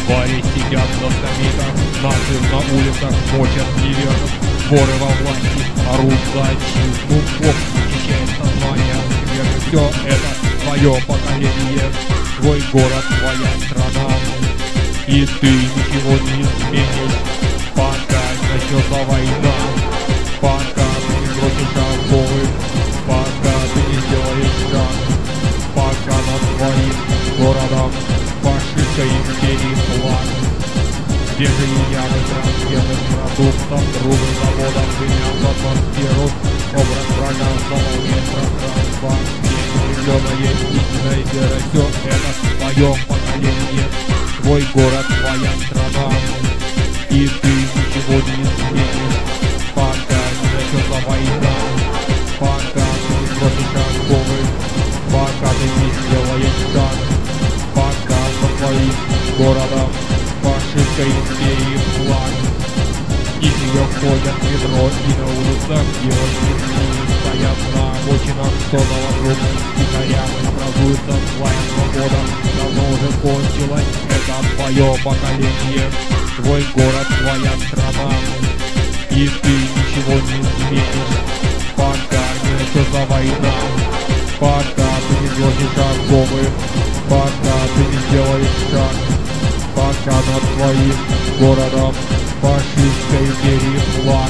Твари сидят на скамейках, наши на улицах мочат неверных. Воры во власти орут за отчизну, Бог очищает сознание от скверны. Все это твое поколение, твой город, твоя страна. И ты ничего не изменишь, пока начнется война. Пока ты не бросишь оковы, пока ты не сделаешь шаг. Пока над твоим городом фашистской империи флаг. Где же ямы трансгенных продуктов, трубы заводов дымят в атмосферу. Образ врага заполняет пространство. Неопределенная истинная вера. Все это в твоем поколении, твой город, твоя страна. И ты ничего не изменишь, пока не начнется война. Пока ты не бросишь оковы, пока ты не сделаешь шаг. Пока за твоим городом фашистской империи флаг. И ее ходят в метро и на улицах, девочки с ними стоят на обочинах, что на вокруг тихорям образуется злая свобода. Давно уже кончилось это твое поколение, твой город, твоя страна. И ты ничего не изменишь, пока не начнется война. Пока ты не сложишь оковы, пока ты не сделаешь шаг. Пока над твоим городом фашистской империи флаг.